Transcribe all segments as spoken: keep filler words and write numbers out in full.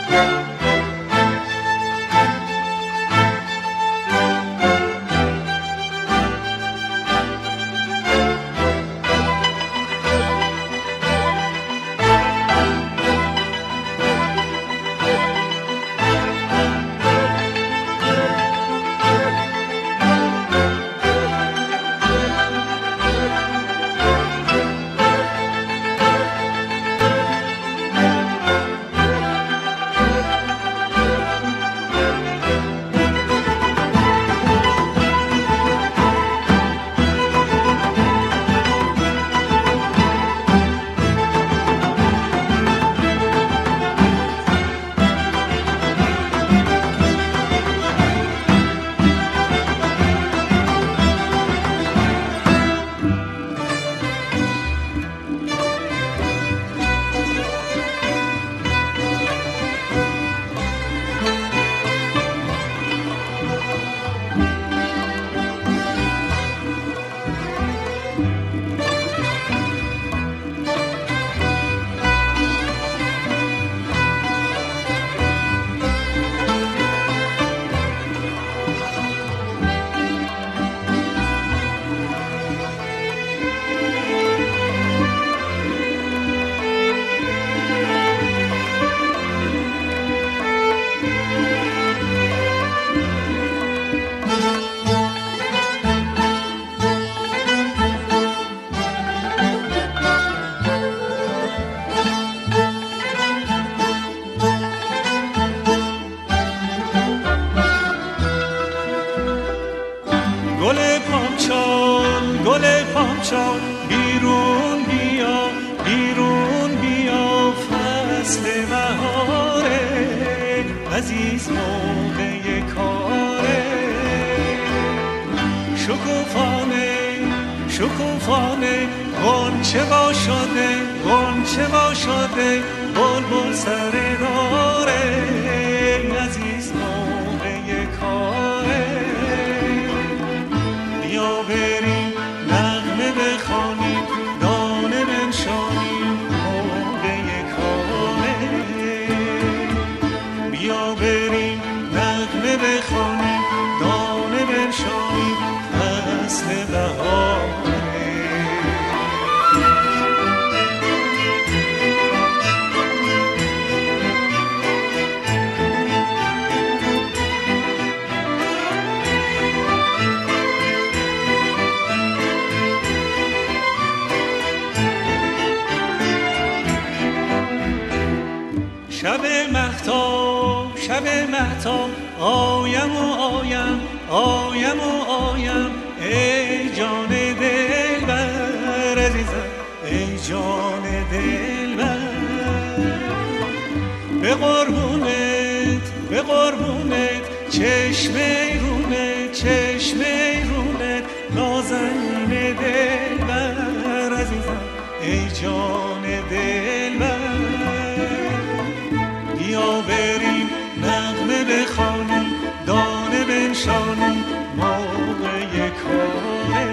بیرون بیا بیرون بیا فصل بهاره عزیز موقع کاره شکوفانه شکوفانه غنچه وا شده غنچه وا شده بلبل سر داره عزیز موقع کاره بیا بریم نغمه بخوانیم دانه بنشانیم موقع کاره بیا بریم نغمه بخوانیم دانه بنشانیم فصل بهاره شب مهتاب شب مهتاب آیم و آیم آیم و آیم ای جان دلبر عزیزم ای جان دلبر به قربونت به قربونت چشم رونت چشم رونت نازنین دلبر عزیزم ای جان دلبر بیا بریم نغمه بخوانیم دانه بنشانیم موقع کاره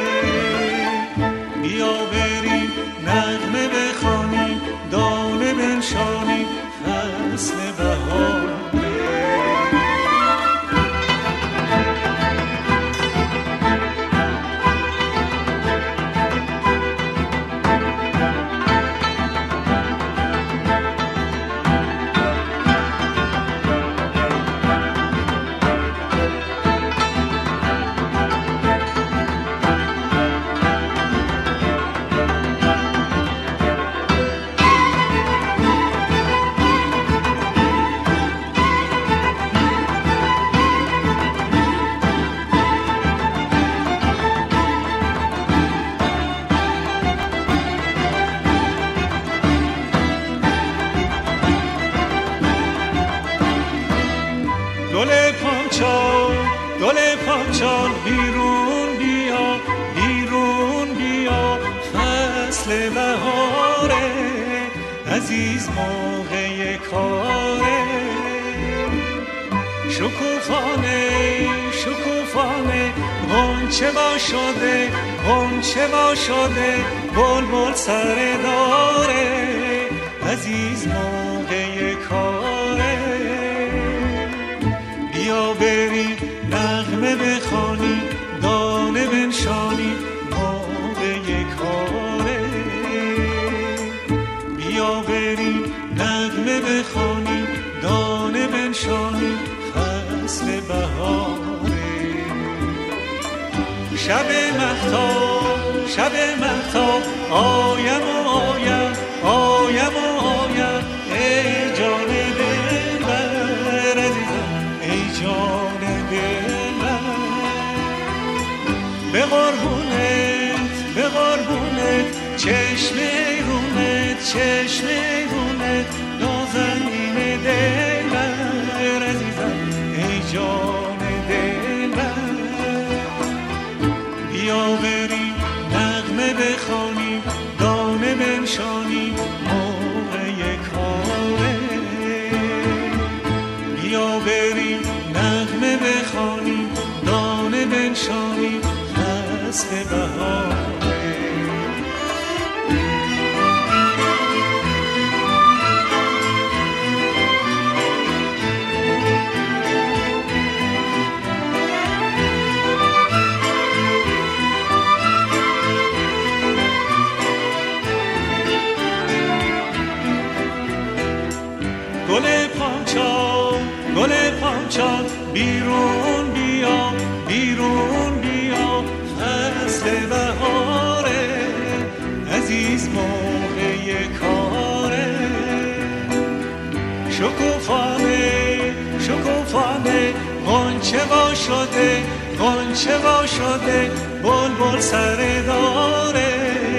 بیا بریم نغمه بخوانیم دانه بنشانیم فصل بهاره گل پامچال گل پامچال بیرون بیا بیرون بیا فصل بهاره عزیز موقع کاره شکوفانه شکوفانه غنچه وا شده غنچه وا شده بلبل سر داره عزیز موقع کاره نغمه بخوانی دانه بنشانی موقع کاره. بیا بریم نغمه بخوانی دانه بنشانی فصل بهاره. شب مهتاب شب مهتاب آیم و آیم آیم و آیم ای جان دلبر عزیزم ای جان دلبر. به قربونت به قربونت چشم رونت چشم رونت نازنین دلبر عزیزم ای جان دلبر. بیا بریم نغمه بخوانیم دانه بنشانیم موقع کاره. بیا بریم نغمه بخوانیم دانه بنشانیم فصل بهاره. گل پاچال گل پاچال بیرون بیا بیرون بیا فصل بهاره. عزیز موقع کاره. شکوفانه شکوفانه غنچه وا شده غنچه وا شده بلبل سر داره.